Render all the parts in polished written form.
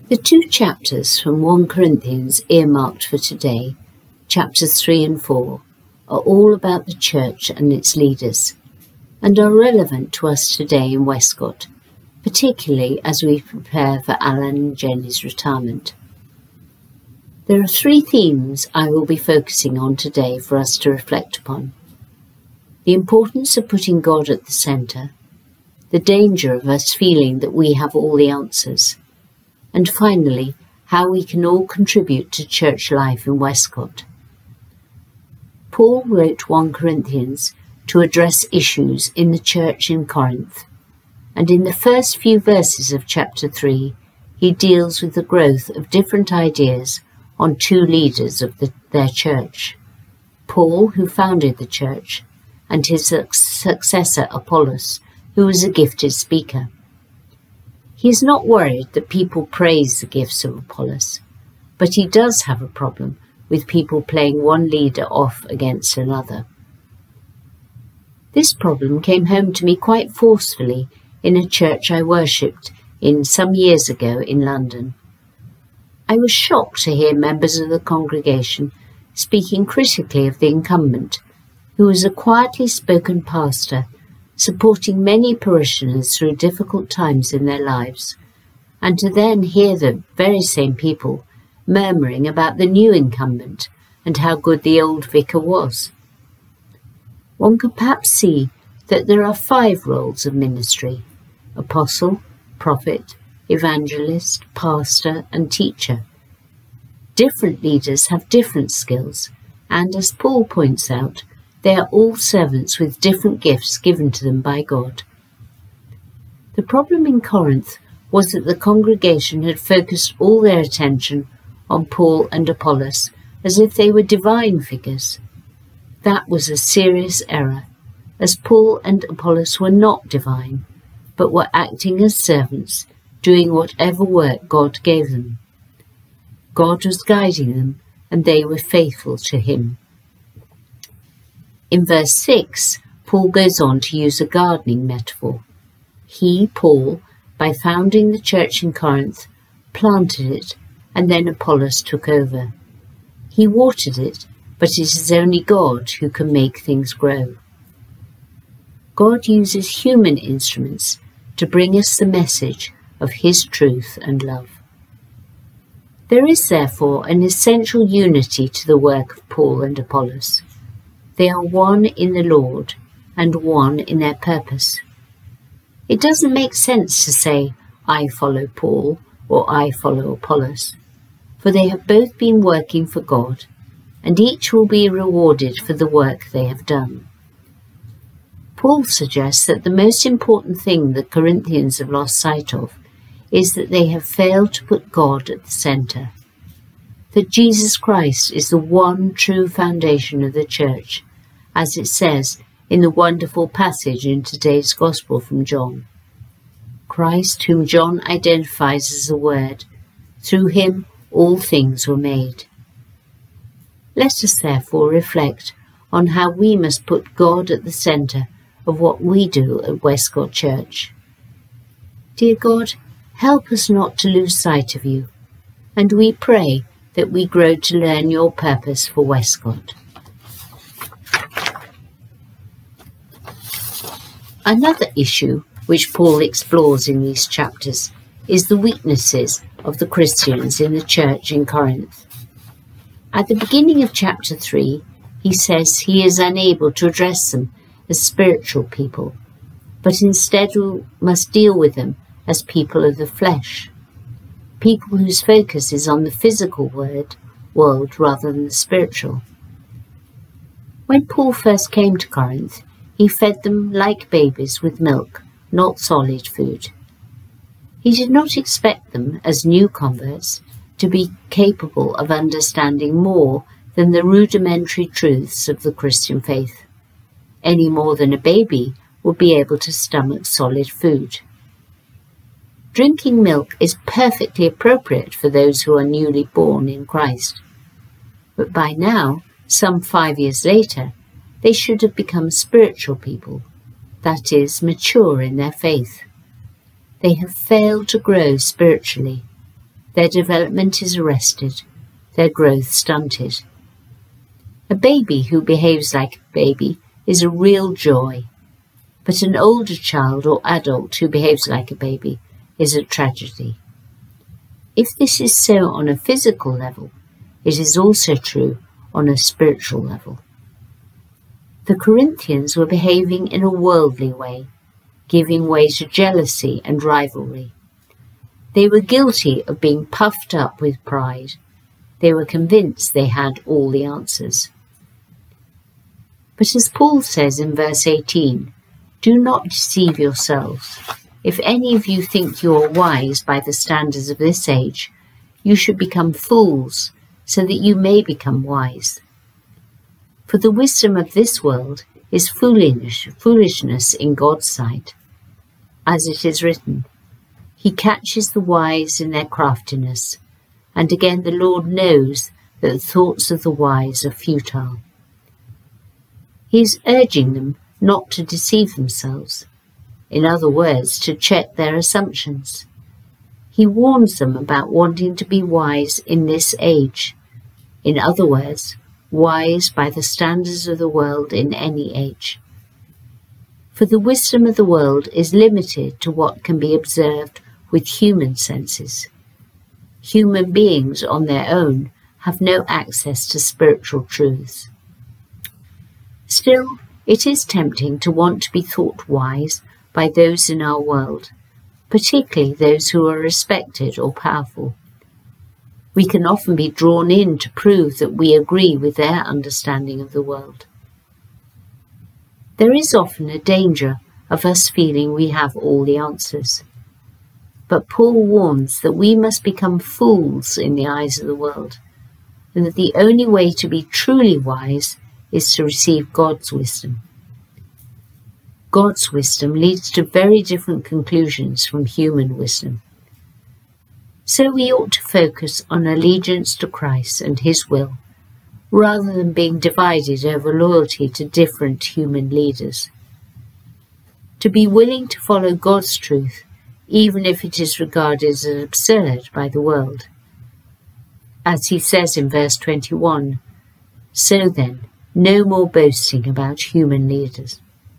The two chapters from 1 Corinthians earmarked for today, chapters 3 and 4, are all about the church and its leaders, and are relevant to us today in Westcott, particularly as we prepare for Alan and Jenny's retirement. There are three themes I will be focusing on today for us to reflect upon: the importance of putting God at the centre, the danger of us feeling that we have all the answers, and finally, how we can all contribute to church life in Westcott. Paul wrote 1 Corinthians to address issues in the church in Corinth, and in the first few verses of chapter 3, he deals with the growth of different ideas on two leaders of their church: Paul, who founded the church, and his successor Apollos, who was a gifted speaker. He is not worried that people praise the gifts of Apollos, but he does have a problem with people playing one leader off against another. This problem came home to me quite forcefully in a church I worshipped in some years ago in London. I was shocked to hear members of the congregation speaking critically of the incumbent, who was a quietly spoken pastor supporting many parishioners through difficult times in their lives, and to then hear the very same people murmuring about the new incumbent and how good the old vicar was. One could perhaps see that there are 5 roles of ministry: apostle, prophet, evangelist, pastor, and teacher. Different leaders have different skills, and as Paul points out, they are all servants with different gifts given to them by God. The problem in Corinth was that the congregation had focused all their attention on Paul and Apollos as if they were divine figures. That was a serious error, as Paul and Apollos were not divine, but were acting as servants, doing whatever work God gave them. God was guiding them, and they were faithful to him. In verse 6, Paul goes on to use a gardening metaphor. He, Paul, by founding the church in Corinth, planted it, and then Apollos took over. He watered it, but it is only God who can make things grow. God uses human instruments to bring us the message of his truth and love. There is therefore an essential unity to the work of Paul and Apollos. They are one in the Lord and one in their purpose. It doesn't make sense to say, I follow Paul or I follow Apollos, for they have both been working for God, and each will be rewarded for the work they have done. Paul suggests that the most important thing the Corinthians have lost sight of is that they have failed to put God at the centre, that Jesus Christ is the one true foundation of the church, as it says in the wonderful passage in today's Gospel from John. Christ, whom John identifies as the Word, through him all things were made. Let us therefore reflect on how we must put God at the centre of what we do at Westcott Church. Dear God, help us not to lose sight of you, and we pray that we grow to learn your purpose for Westcott. Another issue which Paul explores in these chapters is the weaknesses of the Christians in the church in Corinth. At the beginning of chapter 3, he says he is unable to address them as spiritual people, but instead must deal with them as people of the flesh, people whose focus is on the physical world rather than the spiritual. When Paul first came to Corinth, he fed them like babies with milk, not solid food. He did not expect them, as new converts, to be capable of understanding more than the rudimentary truths of the Christian faith, any more than a baby would be able to stomach solid food. Drinking milk is perfectly appropriate for those who are newly born in Christ. But by now, some 5 years later, they should have become spiritual people, that is, mature in their faith. They have failed to grow spiritually. their development is arrested, their growth stunted. A baby who behaves like a baby is a real joy, but an older child or adult who behaves like a baby is a tragedy. If this is so on a physical level, it is also true on a spiritual level. The Corinthians were behaving in a worldly way, giving way to jealousy and rivalry. They were guilty of being puffed up with pride. They were convinced they had all the answers. But as Paul says in verse 18, "Do not deceive yourselves. If any of you think you are wise by the standards of this age, you should become fools, so that you may become wise. For the wisdom of this world is foolishness in God's sight. As it is written, He catches the wise in their craftiness, and again the Lord knows that the thoughts of the wise are futile." He is urging them not to deceive themselves, in other words, to check their assumptions. He warns them about wanting to be wise in this age, in other words, wise by the standards of the world in any age. For the wisdom of the world is limited to what can be observed with human senses. Human beings on their own have no access to spiritual truths. Still, it is tempting to want to be thought wise by those in our world, particularly those who are respected or powerful. We can often be drawn in to prove that we agree with their understanding of the world. There is often a danger of us feeling we have all the answers. But Paul warns that we must become fools in the eyes of the world, and that the only way to be truly wise is to receive God's wisdom. God's wisdom leads to very different conclusions from human wisdom. So we ought to focus on allegiance to Christ and His will, rather than being divided over loyalty to different human leaders. To be willing to follow God's truth, even if it is regarded as absurd by the world. As he says in verse 21, "So then, no more boasting about human leaders."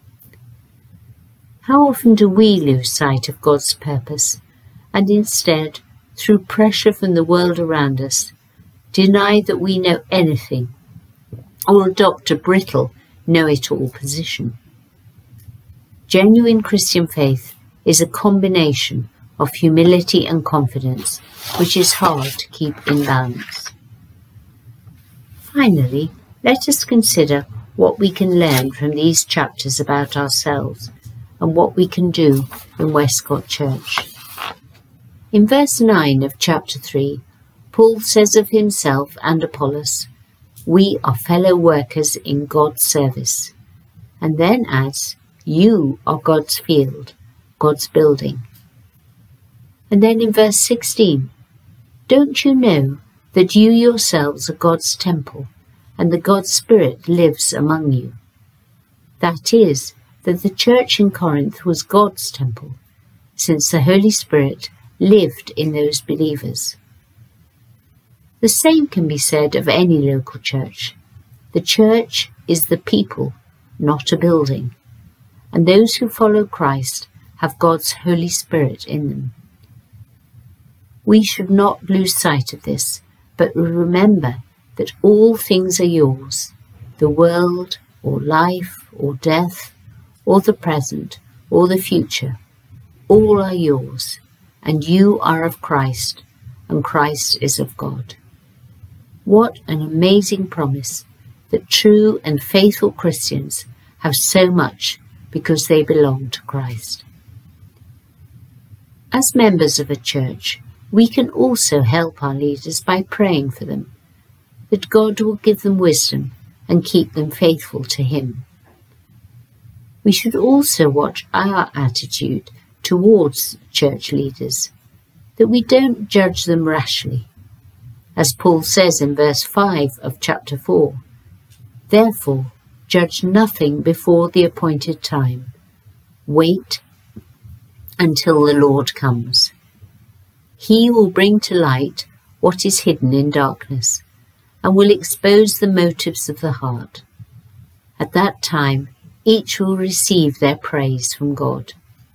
How often do we lose sight of God's purpose, and instead, through pressure from the world around us, deny that we know anything, or adopt a brittle, know-it-all position? Genuine Christian faith is a combination of humility and confidence, which is hard to keep in balance. Finally, let us consider what we can learn from these chapters about ourselves and what we can do in Westcott Church. In verse 9 of chapter 3, Paul says of himself and Apollos, "We are fellow workers in God's service," and then adds, "You are God's field, God's building." And then in verse 16, "Don't you know that you yourselves are God's temple, and that God's Spirit lives among you?" That is, that the church in Corinth was God's temple, since the Holy Spirit lived in those believers. The same can be said of any local church. The church is the people, not a building, and those who follow Christ have God's Holy Spirit in them. We should not lose sight of this, but remember that all things are yours, the world, or life, or death, or the present, or the future. All are yours, and you are of Christ, and Christ is of God. What an amazing promise that true and faithful Christians have so much because they belong to Christ. As members of a church, we can also help our leaders by praying for them, that God will give them wisdom and keep them faithful to Him. We should also watch our attitude towards church leaders, that we don't judge them rashly. As Paul says in verse 5 of chapter 4, "Therefore, judge nothing before the appointed time. Wait until the Lord comes. He will bring to light what is hidden in darkness and will expose the motives of the heart. At that time, each will receive their praise from God.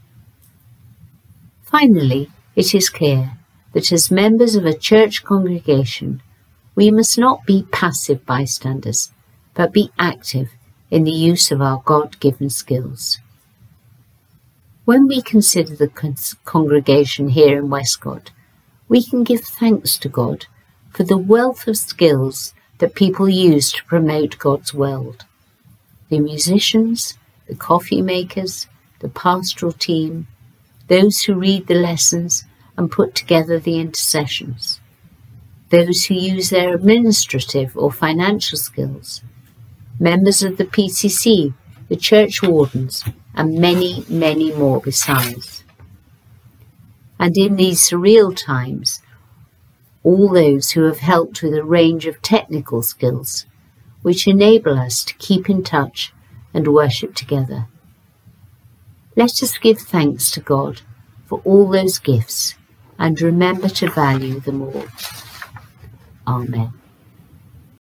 Finally, it is clear that as members of a church congregation, we must not be passive bystanders, but be active in the use of our God-given skills. When we consider the congregation here in Westcott, we can give thanks to God for the wealth of skills that people use to promote God's world. The musicians, the coffee makers, the pastoral team, those who read the lessons and put together the intercessions, those who use their administrative or financial skills, members of the PCC, the church wardens, and many, many more besides. And in these surreal times, all those who have helped with a range of technical skills, which enable us to keep in touch and worship together. Let us give thanks to God for all those gifts and remember to value them all. Amen.